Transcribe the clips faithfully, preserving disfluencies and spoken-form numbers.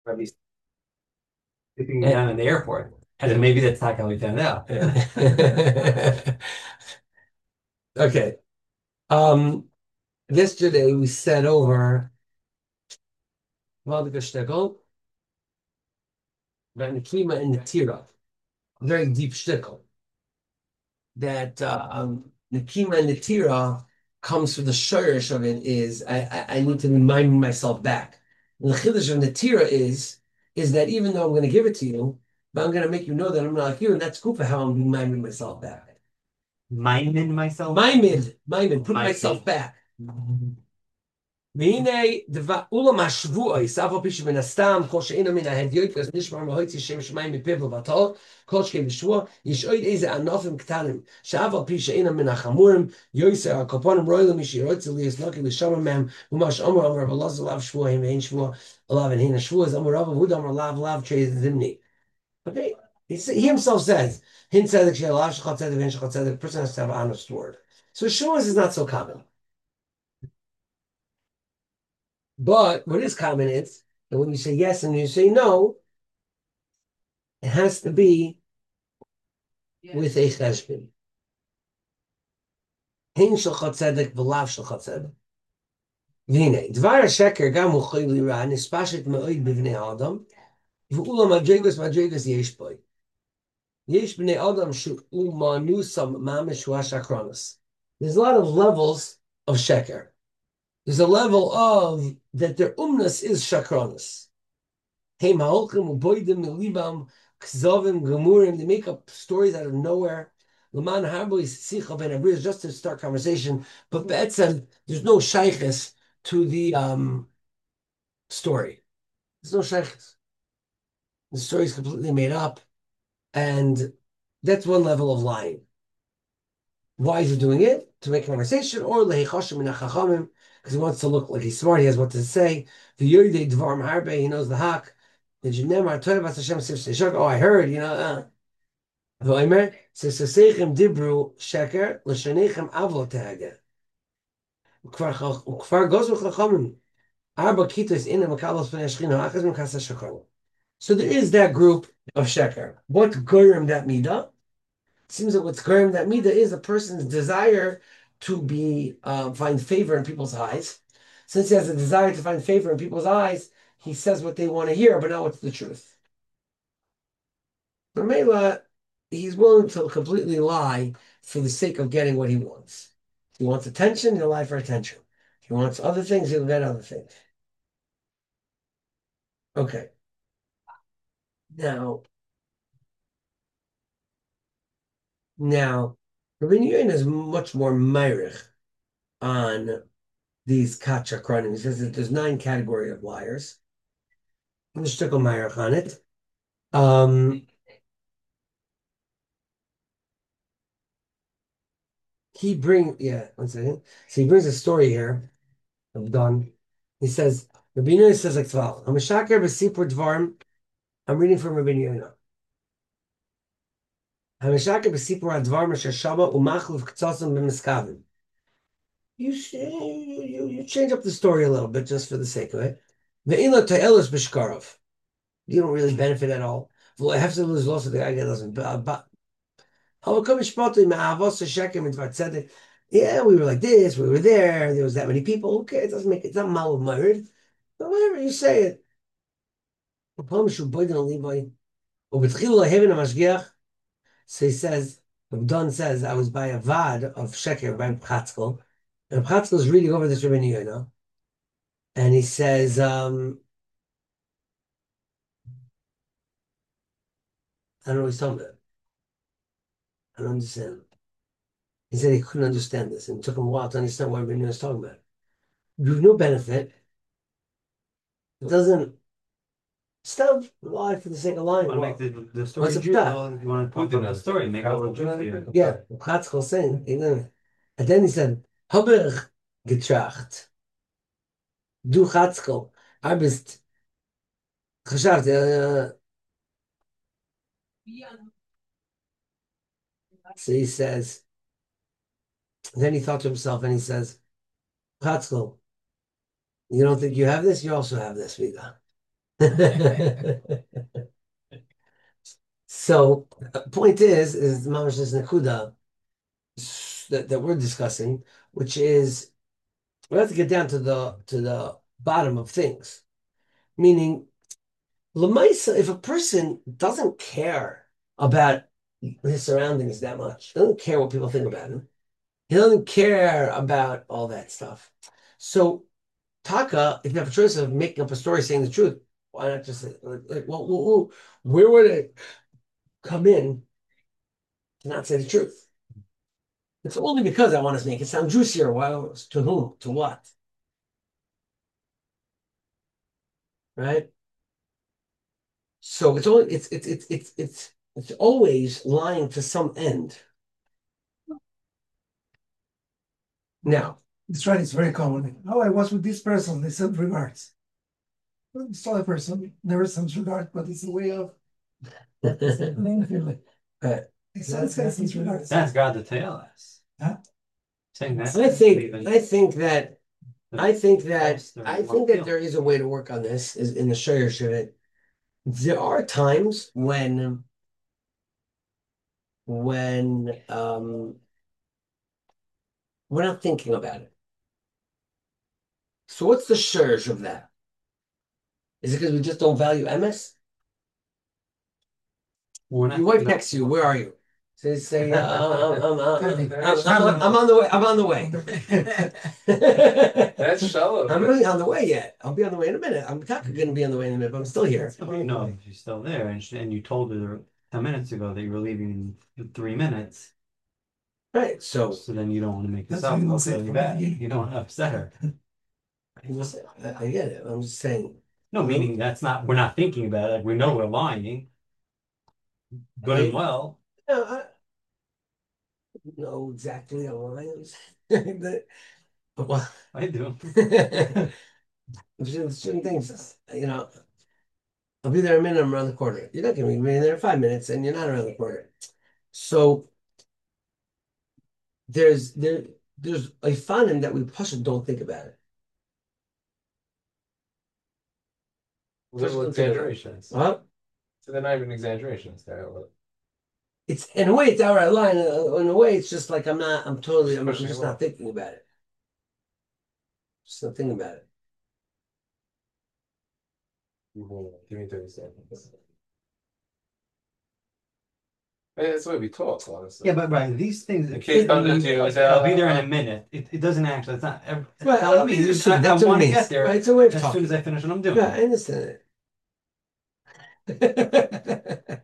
Probably sitting down in the airport. And then maybe that's not how we found out. Yeah. Okay. Um, yesterday we said over Valdika Shtickle, about Nekima and Netira. Very deep shtickle. That uh, um, Nekima and Netira comes from the shirish of it is I, I, I need to remind myself back. And the chiddush of Netira is is that even though I'm going to give it to you, but I'm going to make you know that I'm not like you, and that's cool for how I'm reminding myself back. Minding myself. Maimed, maimed, put My myself back. והנה דבר, אולם השבועי, אף על פי שמן הסתם, כל שאינו מן ההדיוט, נשמע מהויצי שם שמיים מפיו ובטל, כל שכן בשבוע, יש עוד איזה ענפים קטנים, שאף על פי שאינם מן החמורים, יויסר, הקופונים רואי למי שירוצה לי, יסנוקי לשם מהם, ומה שאומר אמר, אבל לא זה לאו שבועי, ואין שבוע, עליו and הנה שבוע, אז אמר רב, והוא אמר לאו לאו צ'י זמני. Okay? He, he himself says, Hin tzedek she'alav shechal tzedek v'hin shechal tzedek, the person has to have an honest word. So Shmuas is not so common. But what is common is that when you say yes and you say no, it has to be with a cheshbon. Hin shel tzedek v'lav shel tzedek. והנה, דבר השקר גם הוא חייב לרע, נספשת מאוד בבני האדם, ואולם מדרגות מדרגות יש בו. יש בני אדם שהוא מנוסם ממש הוא השקרנס. There's a lot of levels of sheker. There's a level of that their umnus is shakranus. Hey, ma'olchim uboidim milibam kzovim gemurim. They make up stories out of nowhere. Laman harbo is sicha ben abriz just to start conversation, but be'etzem there's no shayches to the um, story. There's no shayches. The story is completely made up, and that's one level of lying. Why is he doing it? To make conversation, or lehechashim min hachachamim, because he wants to look like he's smart. He has what to say. The yoydei dvarim harbe. He knows the hak. The jnemar toy vas Hashem sif seishak. Oh, I heard. You know. Uh, V'omer sesasechem dibru sheker l'shanechem avlo tehage. Ukvar gozu chachamim arba kitos ina makalos v'nei shchina achas mekasa shakol. So there is that group of sheker. What goyim that midah? Seems that what's goyim that midah is a person's desire to be uh, find favor in people's eyes. Since he has a desire to find favor in people's eyes, he says what they want to hear, but not what's the truth. For Mela, he's willing to completely lie for the sake of getting what he wants. If he wants attention, he'll lie for attention. If he wants other things, he'll get other things. Okay. Now, now, Rabbi Yehuda is much more myrich on these kachakranim. He says that there's nine category of liars. I'm just took a myrich on it. Um, he brings, yeah, one second. So he brings a story here. I'm done. He says, Rabbi Yehuda says like twelve. I'm a shaker b'sipur dvarim. I'm reading from Rabbi Yehuda. המשקר בסיפור הדבר אשר שמה ומחליף קצוצם במסכבים. You, you, you change up the story a little bit just for the sake of it. ואין לו תועלת בשקרוב. You don't really benefit at all. ולא have to lose loss of the guy that doesn't. But, אבל כל משפטו עם האהבות השקר מדבר צדק. Yeah, we were like this, we were there, there was that many people. Okay, it doesn't make it, it's not mal married. But whatever you say it. הפעם שהוא בוידן ליבוי, ובתחילו להבין המשגיח, so he says, Don says, I was by a vad of Sheker by Pchatzkel, and Pchatzkel is reading over this Rabbi Yehuda, and he says, um, I don't know what he's talking about. I don't understand. He said he couldn't understand this, and it took him a while to understand what Rabbi Yehuda was talking about. You have no benefit. It doesn't stop lie for the sake of lying. You want to make the, the story What's up with juicy? that? You want to put in the story, make it a little juicier. Yeah, Pchatzkel saying, and then he said, Haber getracht, du Chatzkel, arbest חשבתי, so he says, then he thought to himself and he says, Chatzkel, you don't think you have this? You also have this, Vida. So, uh, point is, is Mamash is Nakuda that, that we're discussing, which is we have to get down to the to the bottom of things. Meaning, Lamaisa, if a person doesn't care about his surroundings that much, doesn't care what people think about him, he doesn't care about all that stuff. So, Taka, if you have a choice of making up a story saying the truth, why not just say, like, well, well, well, where would it come in to not say the truth? It's only because I want to make it sound juicier. Well, to whom? To what? Right? So it's only it's it's it's it's it's it's always lying to some end. Now, It's right, it's very common. Oh, I was with this person, they said regards. Well, it's not a person, never sends regards, but it's a way of name feeling. uh, It says it's regards. That's God to tell us. Huh? Saying that. I think even- I think that I think that That's the I wrong think that deal. there is a way to work on this is in the share of it. There are times when when um we're not thinking about it. So what's the surge of that? Is it because we just don't value M S? We're not- Your wife no. texts you, where are you? Say, say, uh, I'm, I'm, I'm, I'm, I'm, I'm on the way. I'm on the way. That's shallow. I'm really on the way yet. I'll be on the way in a minute. I'm not going to be on the way in a minute, but I'm still here. How do you know if she's still there and she, and you told her ten minutes ago that you were leaving in three minutes? Right. So, So then you don't want to make this That's up why you don't look say it really from bad. the beginning. You don't want to upset her. I just- I I get it. I'm just saying. No, meaning that's not, we're not thinking about it. Like, we know we're lying. Good and well. No, I know exactly how I am. But well, I do. there's certain things, you know. I'll be there in a minute. I'm around the corner. You're not going to be there in five minutes, and you're not around the corner. So there's there there's a fanim that we push and don't think about it. Little exaggerations. Huh? So they're not even exaggerations. They're like- It's in a way it's outright line. uh, In a way, it's just like I'm not. I'm totally. I'm, I'm Pushing just it not off. thinking about it. Just not thinking about it. Give me thirty seconds. Hey, that's the way we talk, honestly. Yeah, but right, these things. The kid comes up to you and says, I'll be there in uh, a minute. It, it doesn't actually. It's not. It's Right, not I mean, me. so I, I that's what want it to means. get there Right, it's a way of as talking. soon as I finish what I'm doing. Yeah, I understand it.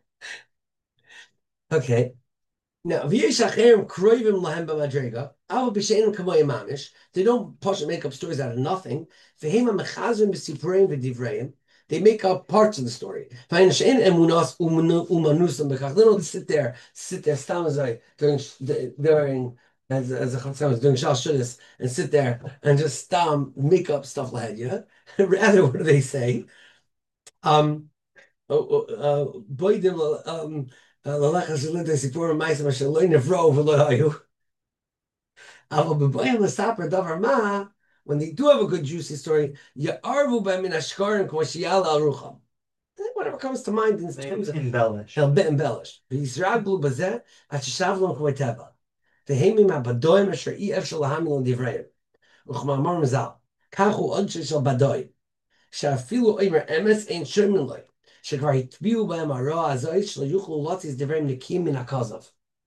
Okay. Now, v'yesh acherim kroivim lahem b'madrega, aval b'sheinim kamoyim mamish. They don't push and make up stories out of nothing. V'heim ha'mechazim b'sipureim v'divreim. They make up parts of the story. V'hein she'en emunas umanusam b'kach. They don't sit there, sit there, stam as I during during as as a chatzam doing shal shudis and sit there and just stam make up stuff like yeah. Rather, what do they say? Um. Boidim um lalecha shalinte sipurim ma'asim asher lo nivro v'lo hayu. Aval b'boyim l'saper davar ma, when they do have a good juicy story, ya'arvu b'min ashkarim k'mo sheyal al rucham. Whatever comes to mind in They terms of embellish. they'll bit embellish. V'yisraglu b'zeh asher k'mo teva. V'heimim ha'badoim asher i efshel lahamil l'divreim. Uchma'amar mizal. Kachu odshel shel badoim. She'afilu oimer emes ein shirmin loy. שכבר הטביעו בהם הרוע הזוי שלא יוכלו להוציא דברים נקיים מן הכוזב.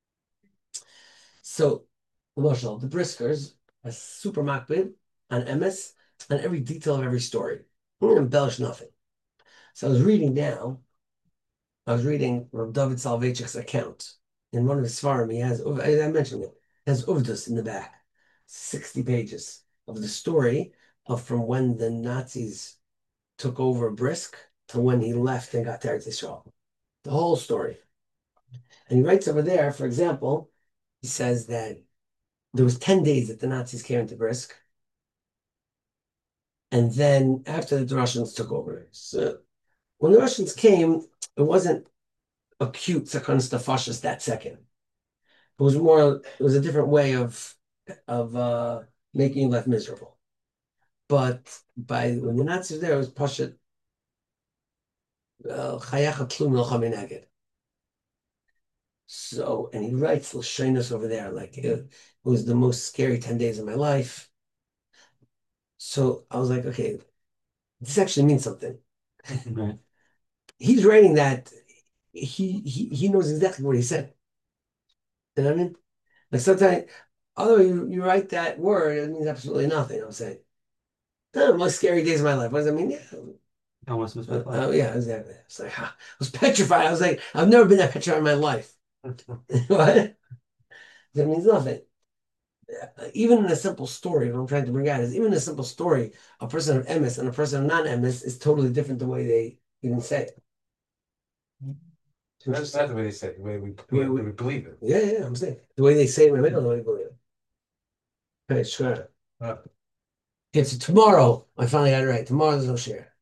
So, Marshall, the Briskers are super makbid on M S on every detail of every story. I'm going to embellish nothing. So I was reading now, I was reading Rav David Soloveitchik's account. In one of his farm, he has, I mentioned it, has Uvdus in the back, sixty pages of the story of from when the Nazis took over Brisk to when he left and got to Eretz Yisrael. The whole story. And he writes over there, for example, he says that there was ten days that the Nazis came into Brisk. And then after the Russians took over. So when the Russians came, it wasn't acute seconds to fascist that second. It was more, it was a different way of of uh, making you life miserable. But by when the Nazis were there, it was Pasha uh, Chayacha Tlum Milcha Minagid. So, and he writes Lashonos over there, like it, it was the most scary ten days of my life. So I was like, okay, this actually means something. Right. He's writing that he he he knows exactly what he said. You know what I mean? Like sometimes, although you, you write that word, it means absolutely nothing. I'm saying, oh, most scary days of my life. What does that mean? Yeah. Almost was my Uh, life. oh yeah, exactly. It's like I was petrified. I was like, I've never been that petrified in my life. What? That means nothing. Even in a simple story, what I'm trying to bring out is even in a simple story, a person of emes and a person of non-emes is totally different the way they even say it. That's not the way they say it, the way we, The way we, we- we believe it. Yeah, yeah, I'm saying the way they say it in the middle, the way they believe it. Okay, sure. Uh, Okay, so tomorrow I finally got it right. Tomorrow there's no share.